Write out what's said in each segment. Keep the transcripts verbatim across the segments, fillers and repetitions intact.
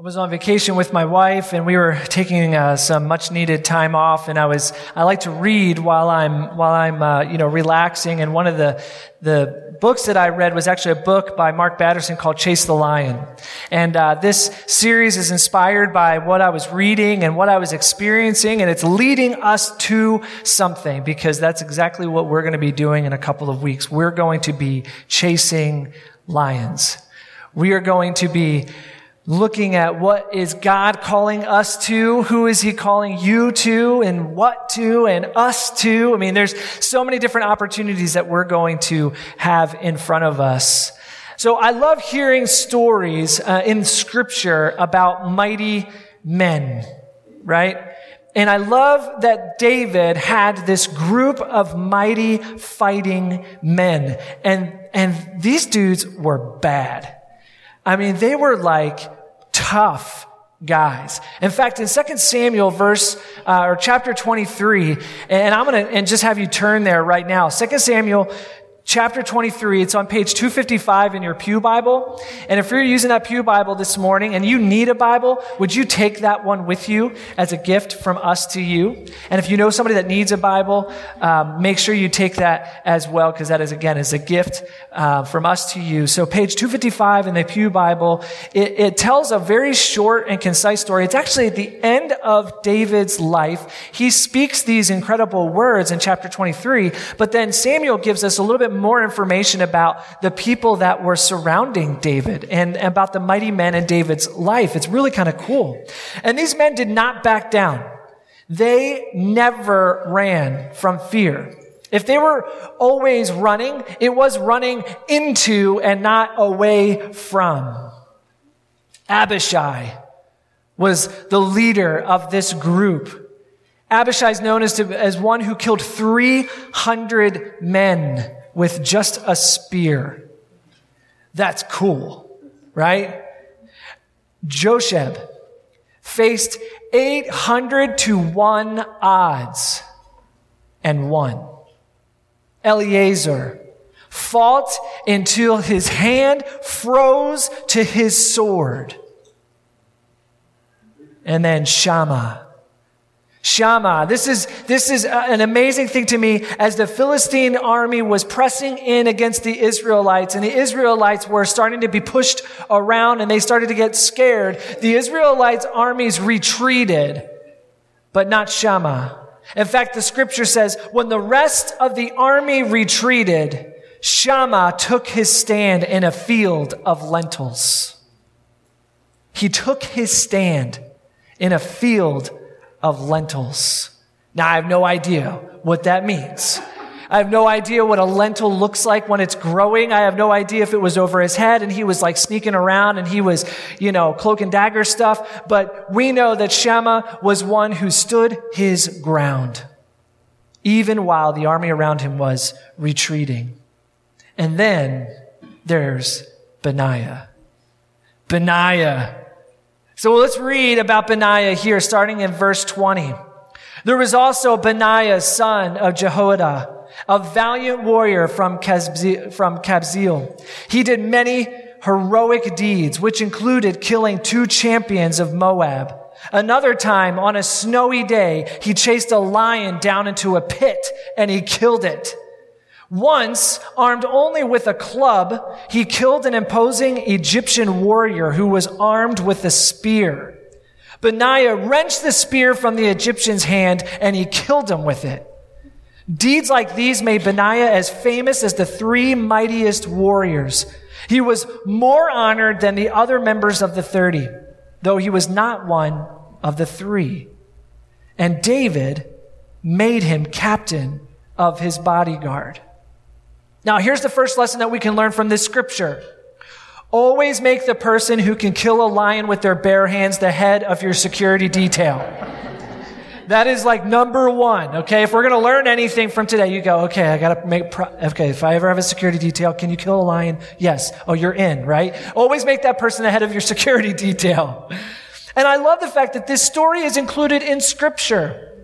was on vacation with my wife, and we were taking uh, some much-needed time off. And I was I like to read while I'm while I'm uh, you know relaxing. And one of the the books that I read was actually a book by Mark Batterson called Chase the Lion. And uh, this series is inspired by what I was reading and what I was experiencing, and it's leading us to something, because that's exactly what we're going to be doing in a couple of weeks. We're going to be chasing lions. We are going to be looking at what is God calling us to, who is he calling you to, and what to, and us to. I mean, there's so many different opportunities that we're going to have in front of us. So I love hearing stories uh, in Scripture about mighty men, right? And I love that David had this group of mighty fighting men. And, and these dudes were bad. I mean, they were like tough guys. In fact, in Second Samuel verse, uh, or chapter twenty-three, and I'm going to, and just have you turn there right now. Second Samuel chapter twenty-three, it's on page two fifty-five in your Pew Bible. And if you're using that Pew Bible this morning and you need a Bible, would you take that one with you as a gift from us to you? And if you know somebody that needs a Bible, um, make sure you take that as well, because that is, again, is a gift uh, from us to you. So page two fifty-five in the Pew Bible, it, it tells a very short and concise story. It's actually at the end of David's life. He speaks these incredible words in chapter twenty-three, but then Samuel gives us a little bit more information about the people that were surrounding David and about the mighty men in David's life. It's really kind of cool. And these men did not back down. They never ran from fear. If they were always running, it was running into and not away from. Abishai was the leader of this group. Abishai is known as, to, as one who killed three hundred men with just a spear. That's cool, right? Josheb faced eight hundred to one odds and won. Eleazar fought until his hand froze to his sword. And then Shammah. Shammah. This is, this is an amazing thing to me. As the Philistine army was pressing in against the Israelites, and the Israelites were starting to be pushed around and they started to get scared, the Israelites' armies retreated, but not Shammah. In fact, the scripture says, when the rest of the army retreated, Shammah took his stand in a field of lentils. He took his stand in a field of lentils. Now, I have no idea what that means. I have no idea what a lentil looks like when it's growing. I have no idea if it was over his head and he was like sneaking around and he was, you know, cloak and dagger stuff. But we know that Shammah was one who stood his ground, even while the army around him was retreating. And then there's Benaiah. Benaiah. So let's read about Benaiah here, starting in verse twenty. There was also Benaiah, son of Jehoiada, a valiant warrior from Kabzeel. He did many heroic deeds, which included killing two champions of Moab. Another time, on a snowy day, he chased a lion down into a pit and he killed it. Once, armed only with a club, he killed an imposing Egyptian warrior who was armed with a spear. Benaiah wrenched the spear from the Egyptian's hand and he killed him with it. Deeds like these made Benaiah as famous as the three mightiest warriors. He was more honored than the other members of the thirty, though he was not one of the three. And David made him captain of his bodyguard. Now, here's the first lesson that we can learn from this scripture. Always make the person who can kill a lion with their bare hands the head of your security detail. That is like number one, okay? If we're going to learn anything from today, you go, okay, I got to make, pro- okay, if I ever have a security detail, can you kill a lion? Yes. Oh, you're in, right? Always make that person the head of your security detail. And I love the fact that this story is included in scripture.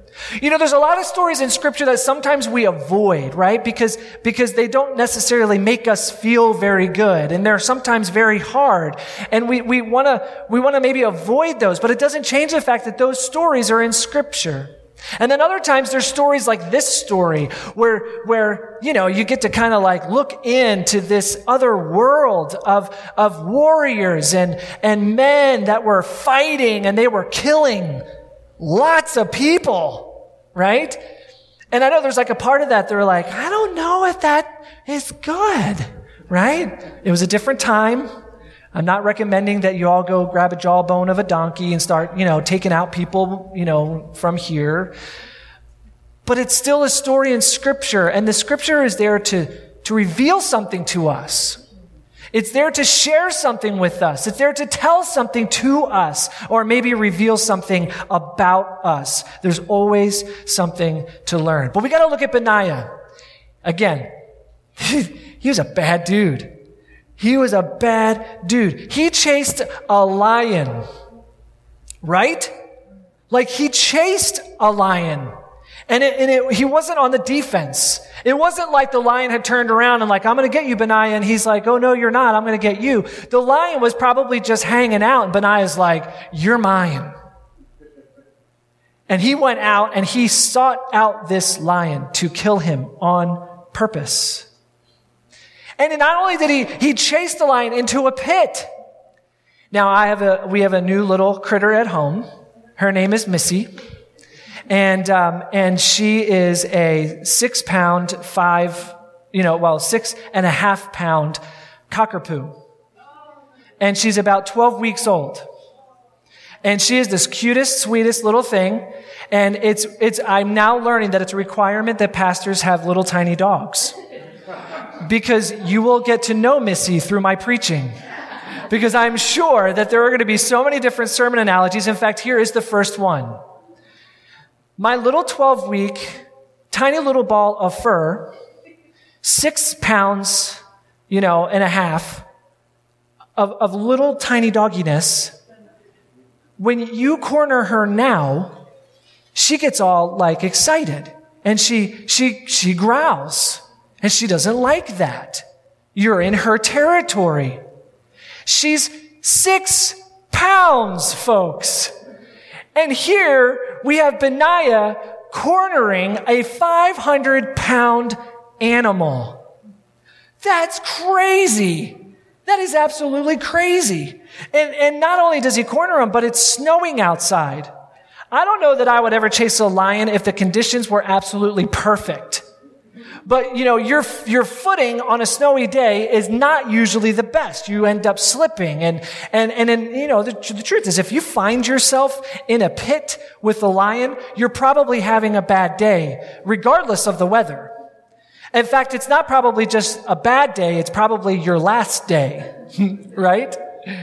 You know, there's a lot of stories in Scripture that sometimes we avoid, right? Because, because they don't necessarily make us feel very good, and they're sometimes very hard. And we, we wanna, we wanna maybe avoid those, but it doesn't change the fact that those stories are in Scripture. And then other times there's stories like this story where, where, you know, you get to kind of like look into this other world of, of warriors and, and men that were fighting and they were killing lots of people. Right? And I know there's like a part of that they're like, I don't know if that is good, right? It was a different time. I'm not recommending that you all go grab a jawbone of a donkey and start, you know, taking out people, you know, from here. But it's still a story in Scripture, and the Scripture is there to, to reveal something to us. It's there to share something with us. It's there to tell something to us, or maybe reveal something about us. There's always something to learn. But we got to look at Benaiah. Again, he was a bad dude. He was a bad dude. He chased a lion, right? Like he chased a lion. And, it, and it, he wasn't on the defense. It wasn't like the lion had turned around and like, I'm going to get you, Benaiah. And he's like, oh, no, you're not. I'm going to get you. The lion was probably just hanging out. And Benaiah's like, you're mine. And he went out and he sought out this lion to kill him on purpose. And not only did he, he chase the lion into a pit. Now I have a, we have a new little critter at home. Her name is Missy. And, um, and she is a six pound, five, you know, well, six and a half pound cockapoo. And she's about twelve weeks old. And she is this cutest, sweetest little thing. And it's, it's, I'm now learning that it's a requirement that pastors have little tiny dogs. Because you will get to know Missy through my preaching. Because I'm sure that there are going to be so many different sermon analogies. In fact, here is the first one. My little twelve-week, tiny little ball of fur, six pounds, you know, and a half of, of little tiny dogginess, when you corner her now, she gets all like excited and she, she, she growls and she doesn't like that. You're in her territory. She's six pounds, folks. And here we have Benaiah cornering a five hundred pound animal. That's crazy. That is absolutely crazy. And, and not only does he corner him, but it's snowing outside. I don't know that I would ever chase a lion if the conditions were absolutely perfect. But, you know, your, your footing on a snowy day is not usually the best. You end up slipping. And, and, and, and you know, the, the truth is if you find yourself in a pit with a lion, you're probably having a bad day, regardless of the weather. In fact, it's not probably just a bad day. It's probably your last day, right?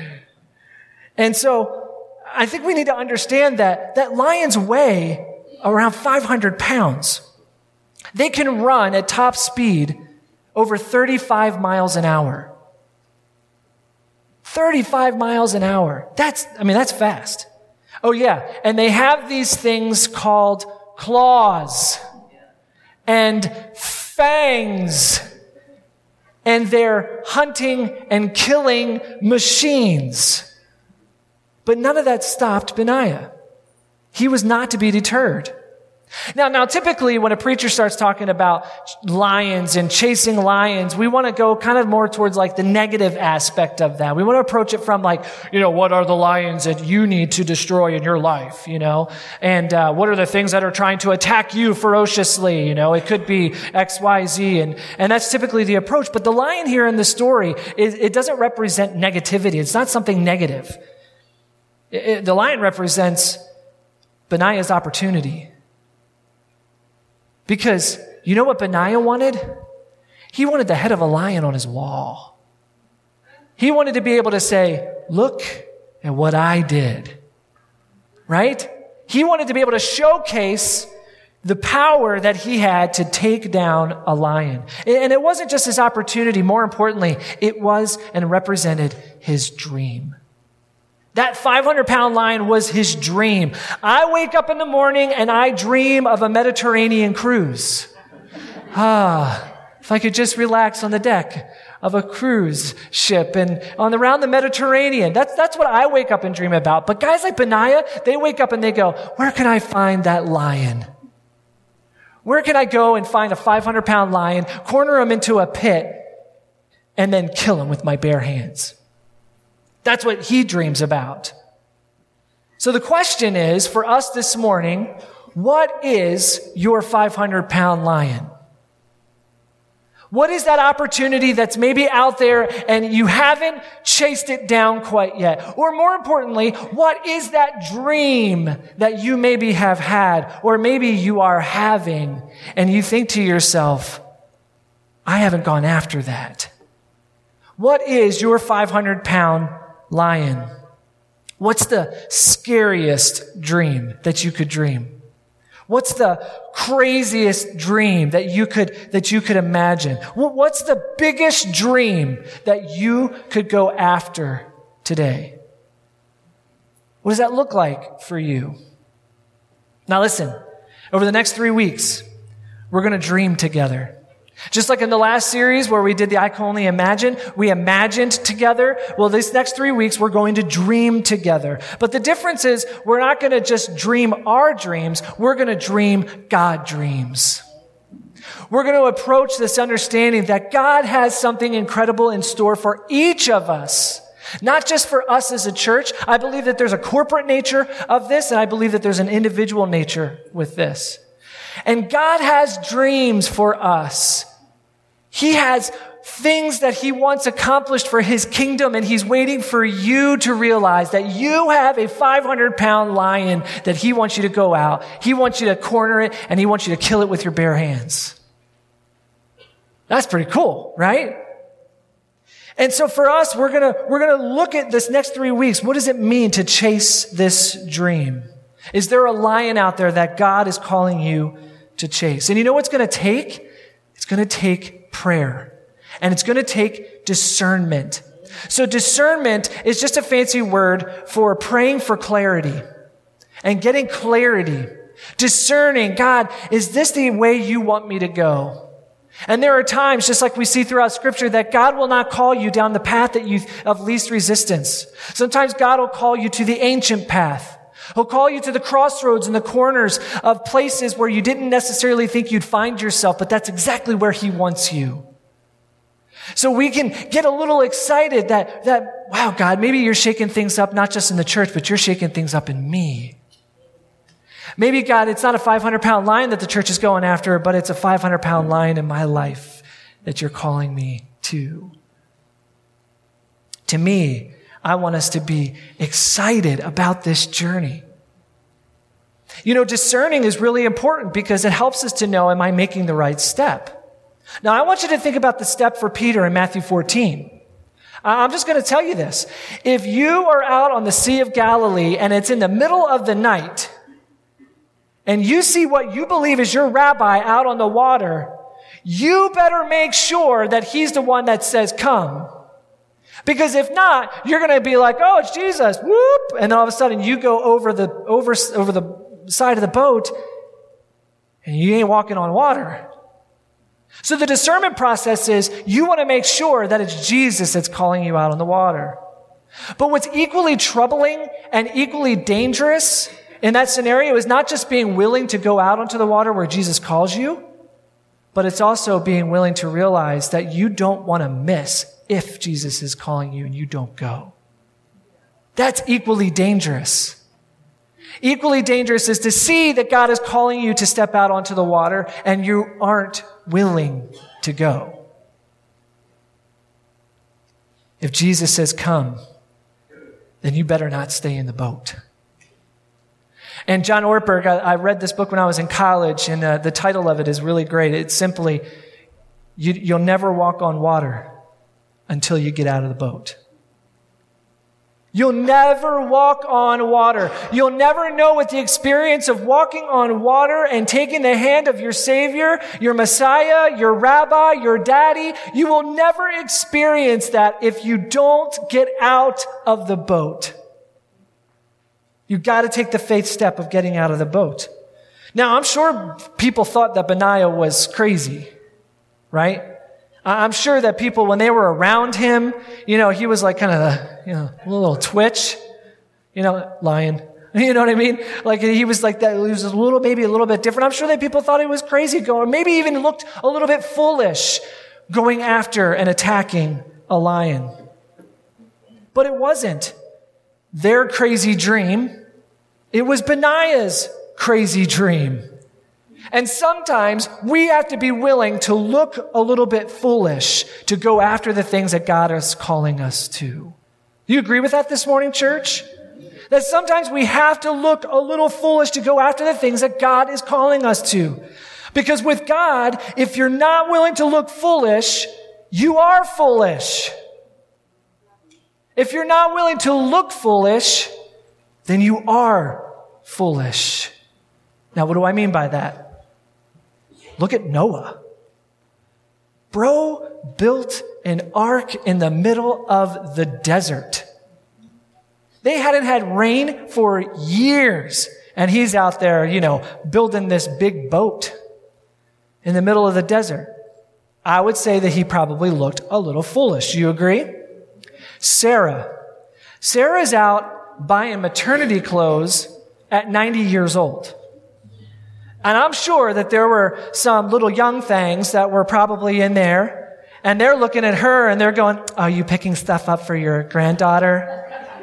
And so I think we need to understand that, that lions weigh around five hundred pounds. They can run at top speed over thirty-five miles an hour. thirty-five miles an hour. That's, I mean, that's fast. Oh yeah. And they have these things called claws and fangs. And they're hunting and killing machines. But none of that stopped Benaiah. He was not to be deterred. Now, now, typically when a preacher starts talking about lions and chasing lions, we want to go kind of more towards like the negative aspect of that. We want to approach it from like, you know, what are the lions that you need to destroy in your life, you know? And uh, what are the things that are trying to attack you ferociously, you know? It could be X, Y, Z, and, and that's typically the approach. But the lion here in the story, it, it doesn't represent negativity. It's not something negative. It, it, the lion represents Benaiah's opportunity. Because you know what Benaiah wanted? He wanted the head of a lion on his wall. He wanted to be able to say, look at what I did. Right? He wanted to be able to showcase the power that he had to take down a lion. And it wasn't just his opportunity. More importantly, it was and represented his dream. That five hundred pound lion was his dream. I wake up in the morning and I dream of a Mediterranean cruise. Ah, if I could just relax on the deck of a cruise ship and on around the Mediterranean. That's, that's what I wake up and dream about. But guys like Benaiah, they wake up and they go, where can I find that lion? Where can I go and find a five hundred pound lion, corner him into a pit, and then kill him with my bare hands? That's what he dreams about. So the question is, for us this morning, what is your five hundred pound lion? What is that opportunity that's maybe out there and you haven't chased it down quite yet? Or more importantly, what is that dream that you maybe have had or maybe you are having and you think to yourself, I haven't gone after that? What is your five hundred pound lion? What's the scariest dream that you could dream? What's the craziest dream that you could, that you could imagine? What's the biggest dream that you could go after today? What does that look like for you? Now listen, over the next three weeks, we're going to dream together. Just like in the last series where we did the I Can Only Imagine, we imagined together. Well, these next three weeks, we're going to dream together. But the difference is we're not going to just dream our dreams. We're going to dream God dreams. We're going to approach this understanding that God has something incredible in store for each of us. Not just for us as a church. I believe that there's a corporate nature of this, and I believe that there's an individual nature with this. And God has dreams for us. He has things that he wants accomplished for his kingdom, and he's waiting for you to realize that you have a five hundred pound lion that he wants you to go out. He wants you to corner it, and he wants you to kill it with your bare hands. That's pretty cool, right? And so for us, we're gonna, we're gonna look at this next three weeks. What does it mean to chase this dream? Is there a lion out there that God is calling you to chase? And you know what's going to take? It's going to take prayer. And it's going to take discernment. So discernment is just a fancy word for praying for clarity and getting clarity. Discerning, God, is this the way you want me to go? And there are times, just like we see throughout Scripture, that God will not call you down the path that you of least resistance. Sometimes God will call you to the ancient path. He'll call you to the crossroads and the corners of places where you didn't necessarily think you'd find yourself, but that's exactly where he wants you. So we can get a little excited that, that, wow, God, maybe you're shaking things up, not just in the church, but you're shaking things up in me. Maybe, God, it's not a five hundred pound lion that the church is going after, but it's a five hundred pound lion in my life that you're calling me to. To me, I want us to be excited about this journey. You know, discerning is really important because it helps us to know, am I making the right step? Now, I want you to think about the step for Peter in Matthew fourteen. I'm just going to tell you this. If you are out on the Sea of Galilee and it's in the middle of the night, and you see what you believe is your rabbi out on the water, you better make sure that he's the one that says, come. Because if not, you're going to be like, oh, it's Jesus, whoop. And then all of a sudden you go over the, over, over the side of the boat and you ain't walking on water. So the discernment process is you want to make sure that it's Jesus that's calling you out on the water. But what's equally troubling and equally dangerous in that scenario is not just being willing to go out onto the water where Jesus calls you, but it's also being willing to realize that you don't want to miss if Jesus is calling you and you don't go. That's equally dangerous. Equally dangerous is to see that God is calling you to step out onto the water and you aren't willing to go. If Jesus says come, then you better not stay in the boat. And John Ortberg, I, I read this book when I was in college, and uh, the title of it is really great. It's simply, you, you'll never walk on water until you get out of the boat. You'll never walk on water. You'll never know what the experience of walking on water and taking the hand of your Savior, your Messiah, your Rabbi, your Daddy. You will never experience that if you don't get out of the boat. You got to take the faith step of getting out of the boat. Now, I'm sure people thought that Benaiah was crazy, right? I'm sure that people, when they were around him, you know, he was like kind of a, you know, a little twitch, you know, lion. You know what I mean? Like he was like that. He was a little, maybe a little bit different. I'm sure that people thought he was crazy going, maybe even looked a little bit foolish going after and attacking a lion. But it wasn't their crazy dream. It was Benaiah's crazy dream. And sometimes we have to be willing to look a little bit foolish to go after the things that God is calling us to. Do you agree with that this morning, church? That sometimes we have to look a little foolish to go after the things that God is calling us to. Because with God, if you're not willing to look foolish, you are foolish. If you're not willing to look foolish, then you are foolish. Now, what do I mean by that? Look at Noah. Bro built an ark in the middle of the desert. They hadn't had rain for years, and he's out there, you know, building this big boat in the middle of the desert. I would say that he probably looked a little foolish. Do you agree? Sarah. Sarah's out buying maternity clothes at ninety years old. And I'm sure that there were some little young things that were probably in there, and they're looking at her and they're going, are you picking stuff up for your granddaughter?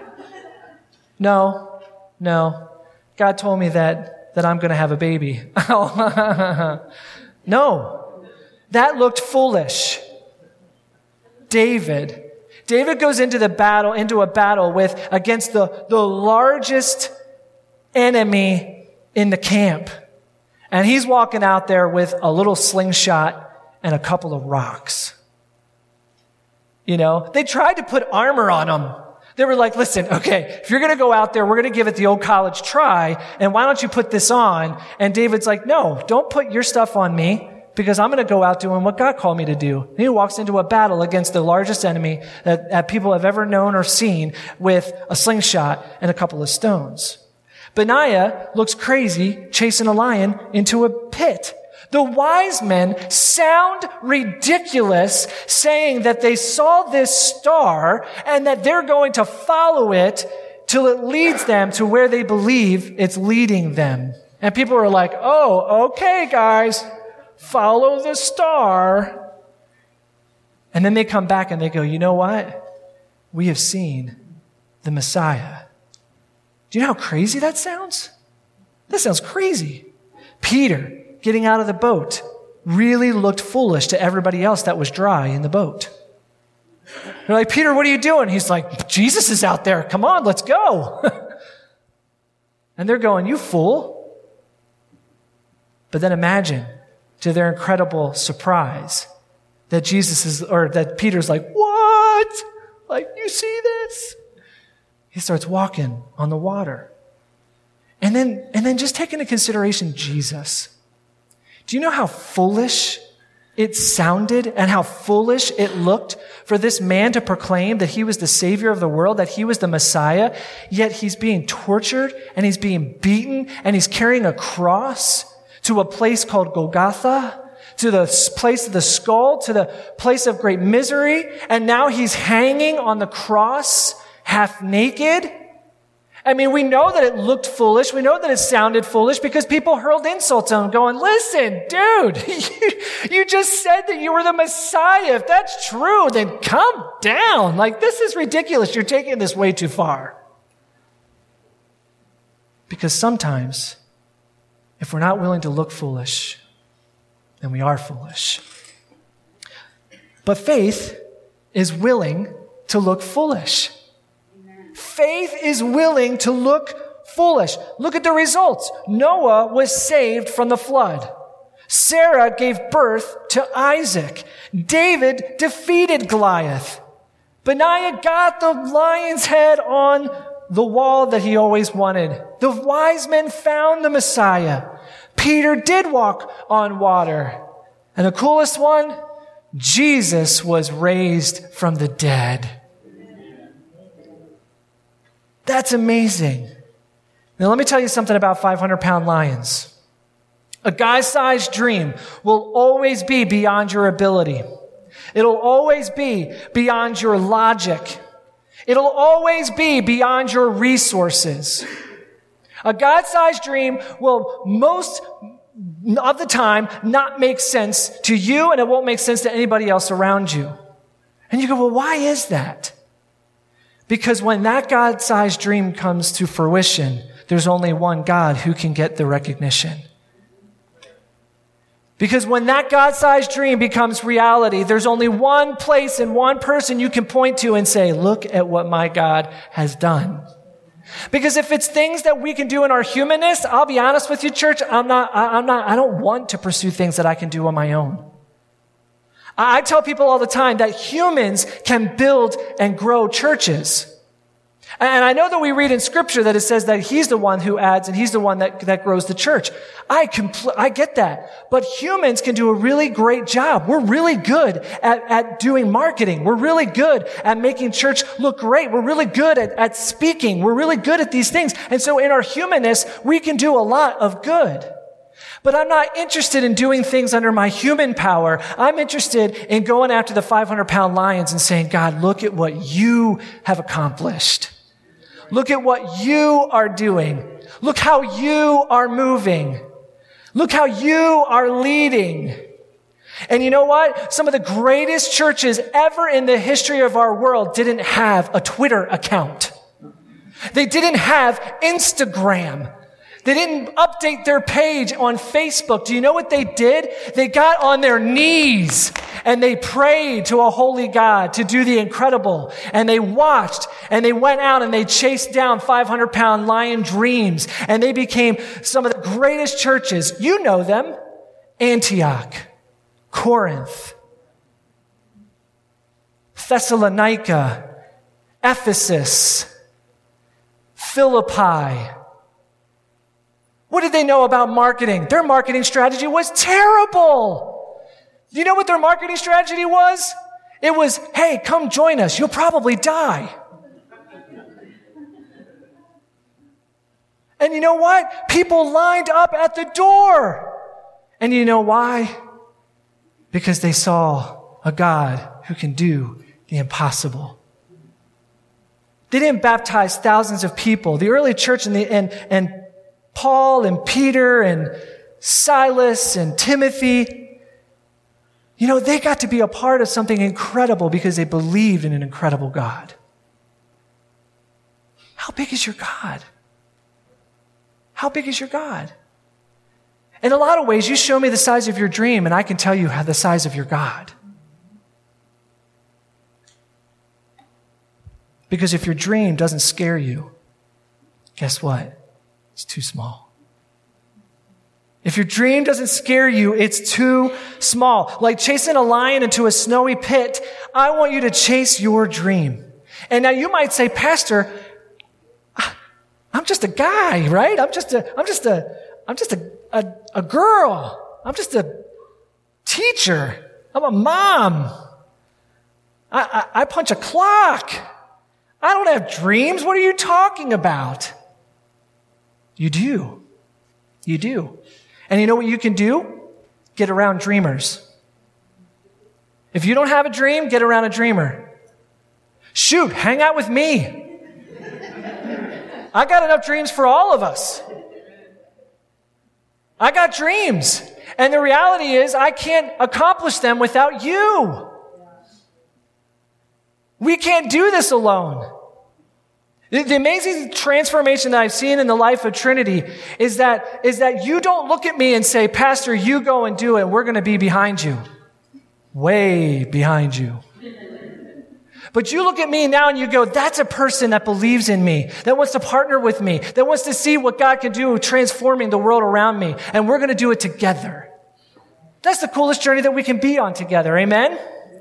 No, no. God told me that, that I'm going to have a baby. No, that looked foolish. David. David goes into the battle, into a battle with, against the, the largest enemy in the camp. And he's walking out there with a little slingshot and a couple of rocks. You know, they tried to put armor on him. They were like, listen, okay, if you're going to go out there, we're going to give it the old college try, and why don't you put this on? And David's like, no, don't put your stuff on me, because I'm going to go out doing what God called me to do. And he walks into a battle against the largest enemy that, that people have ever known or seen with a slingshot and a couple of stones. Benaiah looks crazy chasing a lion into a pit. The wise men sound ridiculous saying that they saw this star and that they're going to follow it till it leads them to where they believe it's leading them. And people are like, oh, okay, guys, follow the star. And then they come back and they go, you know what? We have seen the Messiah. Do you know how crazy that sounds? That sounds crazy. Peter, getting out of the boat, really looked foolish to everybody else that was dry in the boat. They're like, Peter, what are you doing? He's like, Jesus is out there. Come on, let's go. And they're going, you fool. But then imagine, to their incredible surprise, that Jesus is, or that Peter's like, what? Like, you see this? He starts walking on the water. And then, and then just take into consideration Jesus. Do you know how foolish it sounded and how foolish it looked for this man to proclaim that he was the Savior of the world, that he was the Messiah, yet he's being tortured and he's being beaten and he's carrying a cross to a place called Golgotha, to the place of the skull, to the place of great misery, and now he's hanging on the cross half naked? I mean, we know that it looked foolish. We know that it sounded foolish because people hurled insults at him going, listen, dude, you, you just said that you were the Messiah. If that's true, then come down. Like, this is ridiculous. You're taking this way too far. Because sometimes, if we're not willing to look foolish, then we are foolish. But faith is willing to look foolish. Faith is willing to look foolish. Look at the results. Noah was saved from the flood. Sarah gave birth to Isaac. David defeated Goliath. Benaiah got the lion's head on the wall that he always wanted. The wise men found the Messiah. Peter did walk on water. And the coolest one, Jesus was raised from the dead. That's amazing. Now, let me tell you something about five hundred pound lions. A guy-sized dream will always be beyond your ability. It'll always be beyond your logic. It'll always be beyond your resources. A God-sized dream will most of the time not make sense to you, and it won't make sense to anybody else around you. And you go, well, why is that? Because when that God-sized dream comes to fruition, there's only one God who can get the recognition. Because when that God-sized dream becomes reality, there's only one place and one person you can point to and say, look at what my God has done. Because if it's things that we can do in our humanness, I'll be honest with you, church, I'm not, I'm not, I don't want to pursue things that I can do on my own. I tell people all the time that humans can build and grow churches. And I know that we read in Scripture that it says that He's the one who adds and He's the one that, that grows the church. I compl- I get that. But humans can do a really great job. We're really good at, at doing marketing. We're really good at making church look great. We're really good at, at speaking. We're really good at these things. And so in our humanness, we can do a lot of good. But I'm not interested in doing things under my human power. I'm interested in going after the five hundred pound lions and saying, God, look at what you have accomplished. Look at what you are doing. Look how you are moving. Look how you are leading. And you know what? Some of the greatest churches ever in the history of our world didn't have a Twitter account. They didn't have Instagram. They didn't update their page on Facebook. Do you know what they did? They got on their knees and they prayed to a holy God to do the incredible. And they watched and they went out and they chased down five hundred pound lion dreams. And they became some of the greatest churches. You know them. Antioch, Corinth, Thessalonica, Ephesus, Philippi. What did they know about marketing? Their marketing strategy was terrible. You know what their marketing strategy was? It was, hey, come join us. You'll probably die. And you know what? People lined up at the door. And you know why? Because they saw a God who can do the impossible. They didn't baptize thousands of people. The early church and the, and, and Paul and Peter and Silas and Timothy, you know, they got to be a part of something incredible because they believed in an incredible God. How big is your God? How big is your God? In a lot of ways, you show me the size of your dream and I can tell you how the size of your God. Because if your dream doesn't scare you, guess what? It's too small. If your dream doesn't scare you, it's too small. Like chasing a lion into a snowy pit, I want you to chase your dream. And now you might say, Pastor, I'm just a guy, right? I'm just a, I'm just a, I'm just a, a, a girl. I'm just a teacher. I'm a mom. I, I, I punch a clock. I don't have dreams. What are you talking about? You do. You do. And you know what you can do? Get around dreamers. If you don't have a dream, get around a dreamer. Shoot, hang out with me. I got enough dreams for all of us. I got dreams. And the reality is I can't accomplish them without you. We can't do this alone. The amazing transformation that I've seen in the life of Trinity is that, is that you don't look at me and say, Pastor, you go and do it, and we're going to be behind you. Way behind you. But you look at me now and you go, that's a person that believes in me, that wants to partner with me, that wants to see what God can do transforming the world around me, and we're going to do it together. That's the coolest journey that we can be on together. Amen?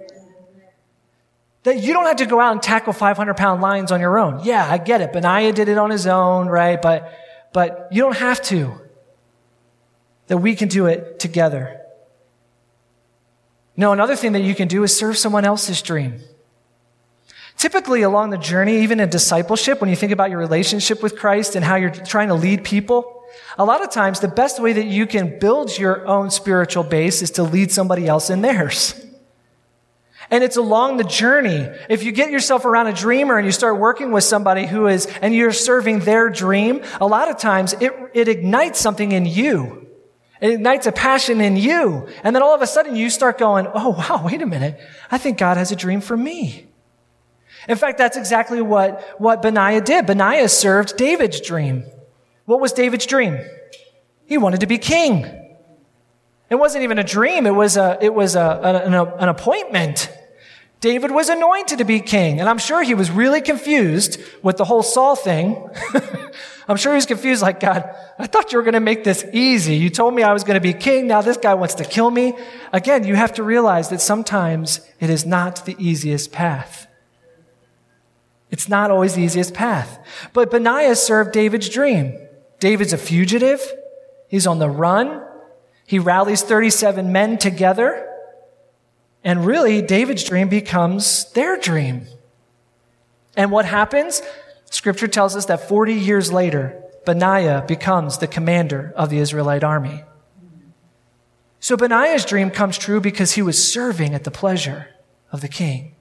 That you don't have to go out and tackle five hundred pound lions on your own. Yeah, I get it. Benaiah did it on his own, right? But, but you don't have to. That we can do it together. No, another thing that you can do is serve someone else's dream. Typically along the journey, even in discipleship, when you think about your relationship with Christ and how you're trying to lead people, a lot of times the best way that you can build your own spiritual base is to lead somebody else in theirs. And it's along the journey. If you get yourself around a dreamer and you start working with somebody who is, and you're serving their dream, a lot of times it, it ignites something in you. It ignites a passion in you. And then all of a sudden you start going, oh, wow, wait a minute. I think God has a dream for me. In fact, that's exactly what, what Benaiah did. Benaiah served David's dream. What was David's dream? He wanted to be king. It wasn't even a dream. It was a, it was a, an, an appointment. David was anointed to be king. And I'm sure he was really confused with the whole Saul thing. I'm sure he was confused like, God, I thought you were going to make this easy. You told me I was going to be king. Now this guy wants to kill me. Again, you have to realize that sometimes it is not the easiest path. It's not always the easiest path. But Benaiah served David's dream. David's a fugitive. He's on the run. He rallies thirty-seven men together. And really, David's dream becomes their dream. And what happens? Scripture tells us that forty years later, Benaiah becomes the commander of the Israelite army. So Benaiah's dream comes true because he was serving at the pleasure of the king.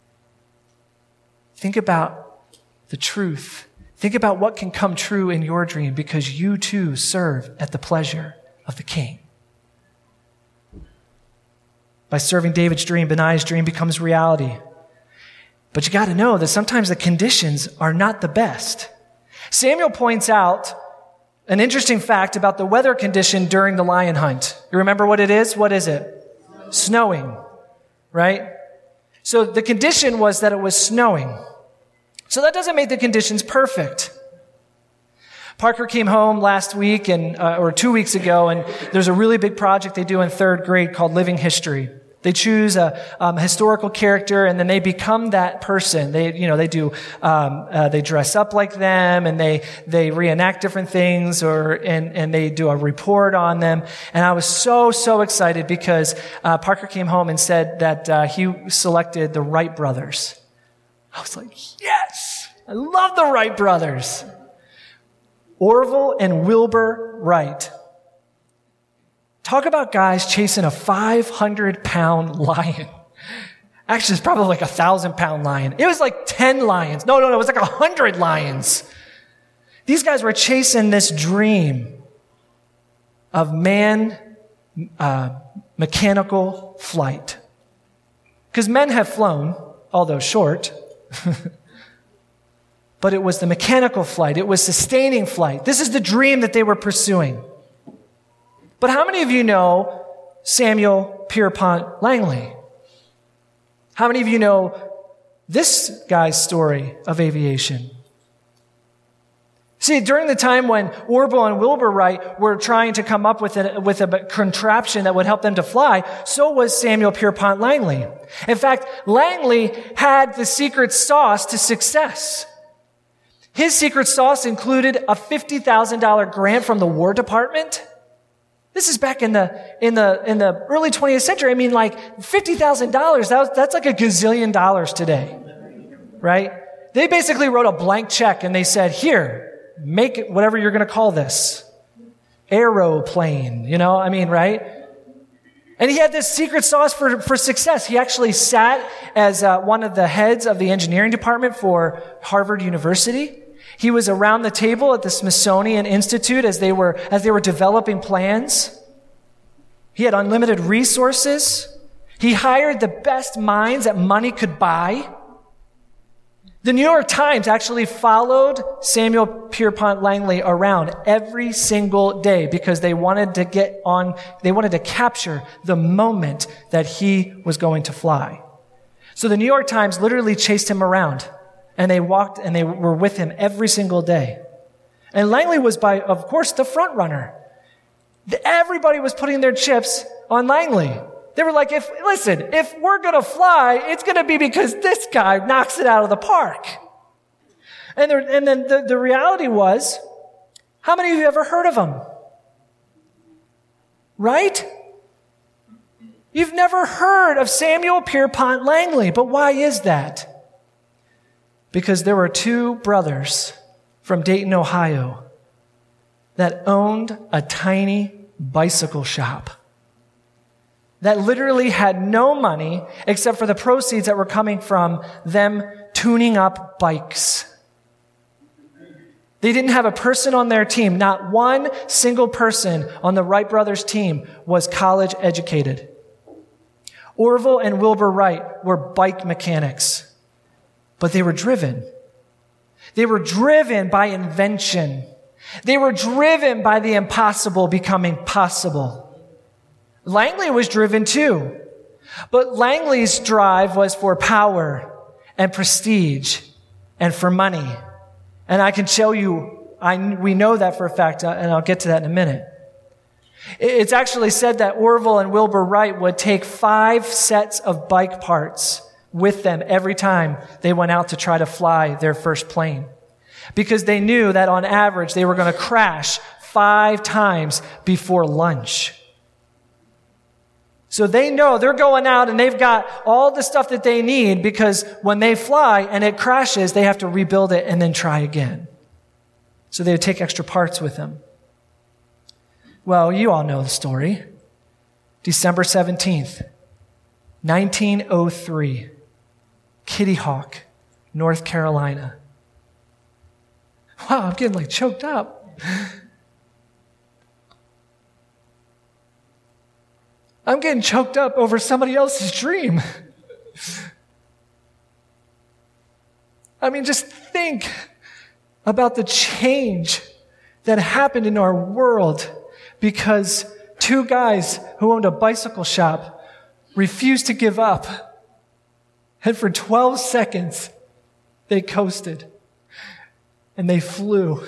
Think about the truth. Think about what can come true in your dream because you too serve at the pleasure of the king. By serving David's dream, Benaiah's dream becomes reality. But you got to know that sometimes the conditions are not the best. Samuel points out an interesting fact about the weather condition during the lion hunt. You remember what it is? What is it? Snowing, right? So the condition was that it was snowing. So that doesn't make the conditions perfect. Parker came home last week and uh, or two weeks ago, and there's a really big project they do in third grade called Living History. They choose a um, historical character, and then they become that person. They, you know, they do, um, uh, they dress up like them, and they they reenact different things, or and and they do a report on them. And I was so so excited because uh, Parker came home and said that uh, he selected the Wright brothers. I was like, yes, I love the Wright brothers. Orville and Wilbur Wright. Talk about guys chasing a five hundred pound lion. Actually, it's probably like a one thousand pound lion. It was like ten lions. No, no, no, it was like one hundred lions. These guys were chasing this dream of man uh, mechanical flight. Because men have flown, although short. But it was the mechanical flight. It was sustaining flight. This is the dream that they were pursuing. But how many of you know Samuel Pierpont Langley? How many of you know this guy's story of aviation? See, during the time when Orville and Wilbur Wright were trying to come up with a, with a contraption that would help them to fly, so was Samuel Pierpont Langley. In fact, Langley had the secret sauce to success. His secret sauce included a fifty thousand dollars grant from the War Department. This is back in the in the in the early twentieth century. I mean, like fifty thousand dollars. That was, that's like a gazillion dollars today, right? They basically wrote a blank check and they said, "Here, make it whatever you're going to call this, aeroplane." You know, I mean, right? And he had this secret sauce for for success. He actually sat as uh, one of the heads of the engineering department for Harvard University. He was around the table at the Smithsonian Institute as they were as they were developing plans. He had unlimited resources. He hired the best minds that money could buy. The New York Times actually followed Samuel Pierpont Langley around every single day because they wanted to get on, they wanted to capture the moment that he was going to fly. So the New York Times literally chased him around. And they walked and they were with him every single day. And Langley was, by, of course, the front runner. Everybody was putting their chips on Langley. They were like, if, listen, if we're going to fly, it's going to be because this guy knocks it out of the park. And, there, and then the, the reality was, how many of you ever heard of him? Right? You've never heard of Samuel Pierpont Langley, but why is that? Because there were two brothers from Dayton, Ohio, that owned a tiny bicycle shop that literally had no money except for the proceeds that were coming from them tuning up bikes. They didn't have a person on their team. Not one single person on the Wright brothers team was college educated. Orville and Wilbur Wright were bike mechanics, but they were driven. They were driven by invention. They were driven by the impossible becoming possible. Langley was driven too, but Langley's drive was for power and prestige and for money. And I can show you, I, we know that for a fact, and I'll get to that in a minute. It's actually said that Orville and Wilbur Wright would take five sets of bike parts with them every time they went out to try to fly their first plane, because they knew that on average they were going to crash five times before lunch. So they know they're going out and they've got all the stuff that they need, because when they fly and it crashes, they have to rebuild it and then try again. So they would take extra parts with them. Well, you all know the story. December seventeenth, nineteen oh three, Kitty Hawk, North Carolina. Wow, I'm getting like choked up. I'm getting choked up over somebody else's dream. I mean, just think about the change that happened in our world because two guys who owned a bicycle shop refused to give up. And for twelve seconds, they coasted and they flew.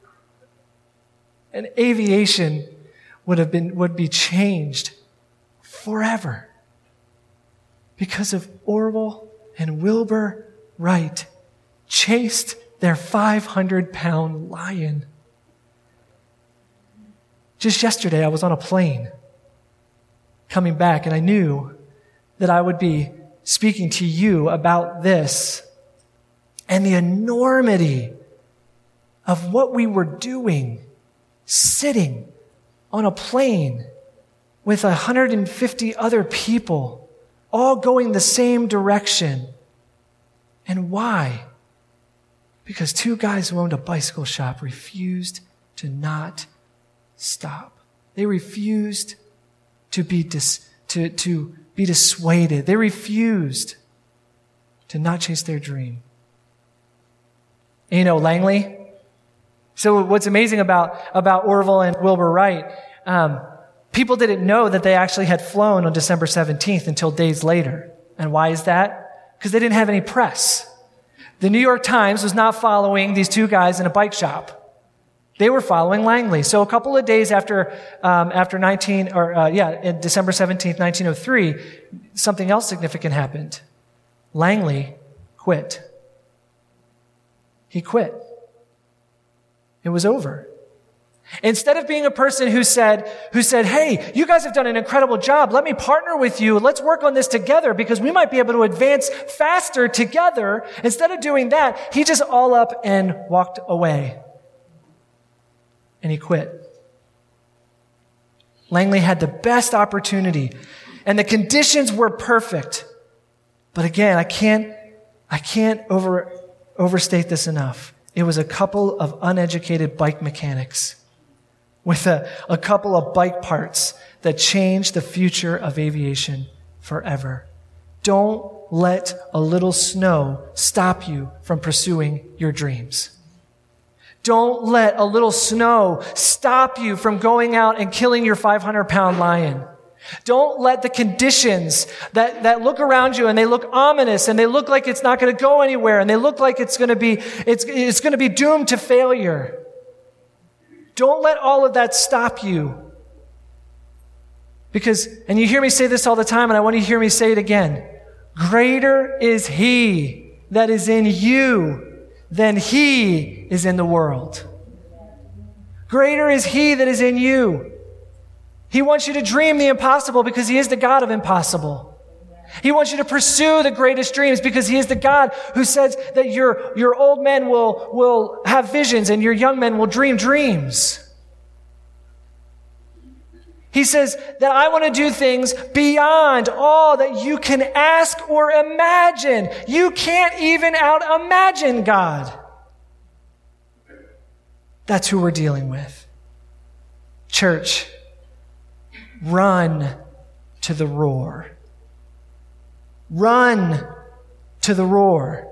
And aviation would have been, would be changed forever because of Orville and Wilbur Wright chased their five hundred pound lion. Just yesterday, I was on a plane coming back, and I knew that I would be speaking to you about this and the enormity of what we were doing, sitting on a plane with one hundred fifty other people, all going the same direction. And why? Because two guys who owned a bicycle shop refused to not stop. They refused to be dis, to, to be dissuaded. They refused to not chase their dream. And you know, Langley. So what's amazing about, about Orville and Wilbur Wright, um, people didn't know that they actually had flown on December seventeenth until days later. And why is that? Because they didn't have any press. The New York Times was not following these two guys in a bike shop. They were following Langley. So a couple of days after, um, after nineteen, or uh, yeah, in December seventeenth, nineteen oh three, something else significant happened. Langley quit. He quit. It was over. Instead of being a person who said, who said, hey, you guys have done an incredible job. Let me partner with you. Let's work on this together because we might be able to advance faster together. Instead of doing that, he just all up and walked away. And he quit. Langley had the best opportunity and the conditions were perfect. But again, I can't, I can't over, overstate this enough. It was a couple of uneducated bike mechanics with a, a couple of bike parts that changed the future of aviation forever. Don't let a little snow stop you from pursuing your dreams. Don't let a little snow stop you from going out and killing your five hundred pound lion. Don't let the conditions that, that look around you and they look ominous and they look like it's not going to go anywhere and they look like it's going to be, it's, it's going to be doomed to failure. Don't let all of that stop you. Because, and you hear me say this all the time and I want you to hear me say it again. Greater is He that is in you than he is in the world. Greater is He that is in you. He wants you to dream the impossible because He is the God of impossible. He wants you to pursue the greatest dreams because he is the God who says that your, your old men will, will have visions and your young men will dream dreams. He says that I want to do things beyond all that you can ask or imagine. You can't even out-imagine God. That's who we're dealing with. Church, run to the roar. Run to the roar.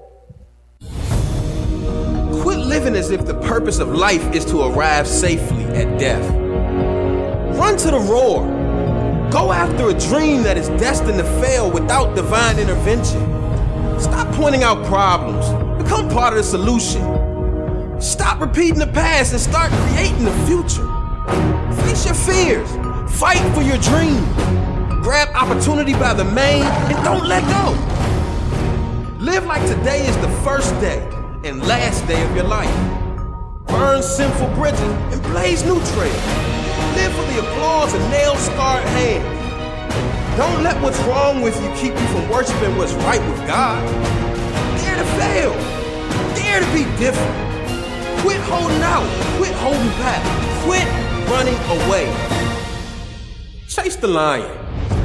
Quit living as if the purpose of life is to arrive safely at death. Run to the roar. Go after a dream that is destined to fail without divine intervention. Stop pointing out problems. Become part of the solution. Stop repeating the past and start creating the future. Face your fears. Fight for your dream. Grab opportunity by the mane and don't let go. Live like today is the first day and last day of your life. Burn sinful bridges and blaze new trails. Live for the applause and nail-scarred hands. Don't let what's wrong with you keep you from worshiping what's right with God. Dare to fail. Dare to be different. Quit holding out. Quit holding back. Quit running away. Chase the lion.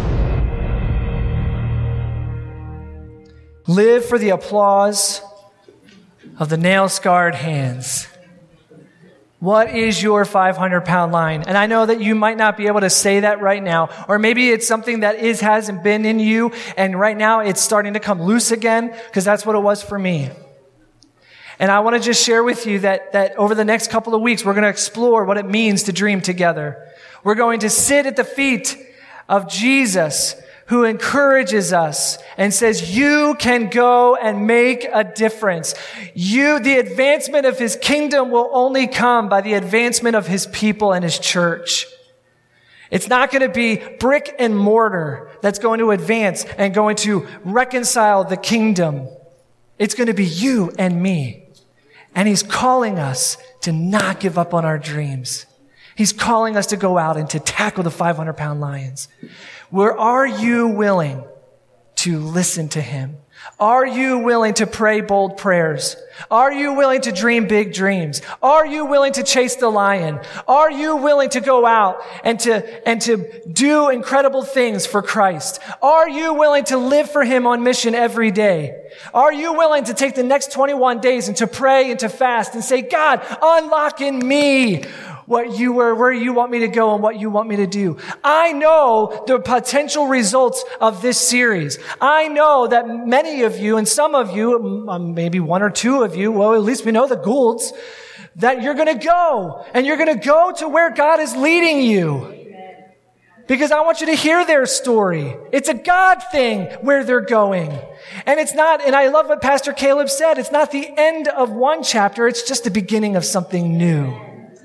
Live for the applause of the nail-scarred hands. What is your five hundred pound line? And I know that you might not be able to say that right now, or maybe it's something that is, hasn't been in you, and right now it's starting to come loose again, because that's what it was for me. And I want to just share with you that, that over the next couple of weeks, we're going to explore what it means to dream together. We're going to sit at the feet of Jesus, who encourages us and says, you can go and make a difference. You, the advancement of his kingdom will only come by the advancement of his people and his church. It's not going to be brick and mortar that's going to advance and going to reconcile the kingdom. It's going to be you and me. And he's calling us to not give up on our dreams. He's calling us to go out and to tackle the five hundred pound lions. Where are you willing to listen to him? Are you willing to pray bold prayers? Are you willing to dream big dreams? Are you willing to chase the lion? Are you willing to go out and to, and to do incredible things for Christ? Are you willing to live for him on mission every day? Are you willing to take the next twenty-one days and to pray and to fast and say, God, unlock in me what you were, where you want me to go and what you want me to do. I know the potential results of this series. I know that many of you and some of you, maybe one or two of you, well, at least we know the Goulds, that you're going to go and you're going to go to where God is leading you. Because I want you to hear their story. It's a God thing where they're going. And it's not, and I love what Pastor Caleb said, it's not the end of one chapter, it's just the beginning of something new.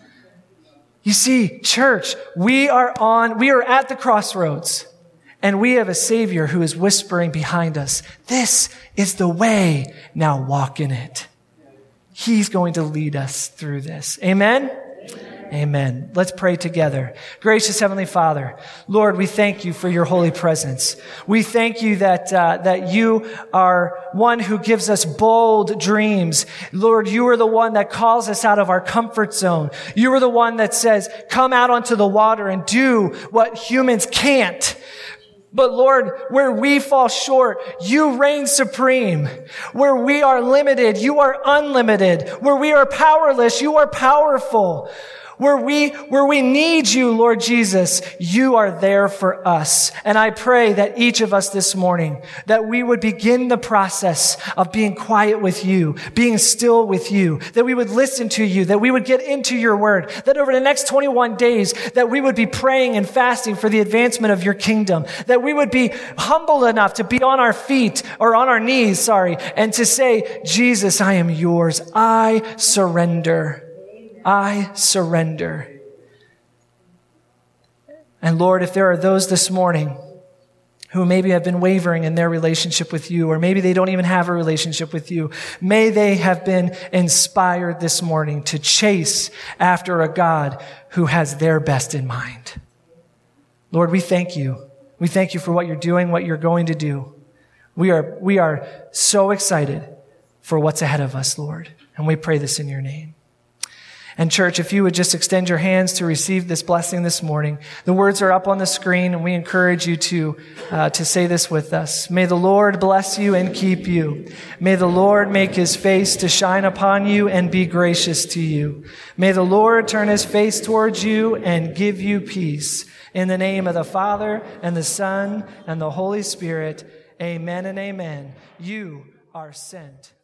You see, church, we are on, we are at the crossroads, and we have a Savior who is whispering behind us, this is the way, now walk in it. He's going to lead us through this. Amen? Amen. Amen. Let's pray together. Gracious Heavenly Father, Lord, we thank you for your holy presence. We thank you that uh, that you are one who gives us bold dreams. Lord, you are the one that calls us out of our comfort zone. You are the one that says, come out onto the water and do what humans can't. But Lord, where we fall short, you reign supreme. Where we are limited, you are unlimited. Where we are powerless, you are powerful. Where we, where we need you, Lord Jesus, you are there for us. And I pray that each of us this morning, that we would begin the process of being quiet with you, being still with you, that we would listen to you, that we would get into your word, that over the next twenty-one days, that we would be praying and fasting for the advancement of your kingdom, that we would be humble enough to be on our feet or on our knees, sorry, and to say, Jesus, I am yours. I surrender. I surrender. And Lord, if there are those this morning who maybe have been wavering in their relationship with you, or maybe they don't even have a relationship with you, may they have been inspired this morning to chase after a God who has their best in mind. Lord, we thank you. We thank you for what you're doing, what you're going to do. We are, we are so excited for what's ahead of us, Lord. And we pray this in your name. And church, if you would just extend your hands to receive this blessing this morning, the words are up on the screen, and we encourage you to, uh, to say this with us. May the Lord bless you and keep you. May the Lord make his face to shine upon you and be gracious to you. May the Lord turn his face towards you and give you peace. In the name of the Father and the Son and the Holy Spirit, amen and amen. You are sent.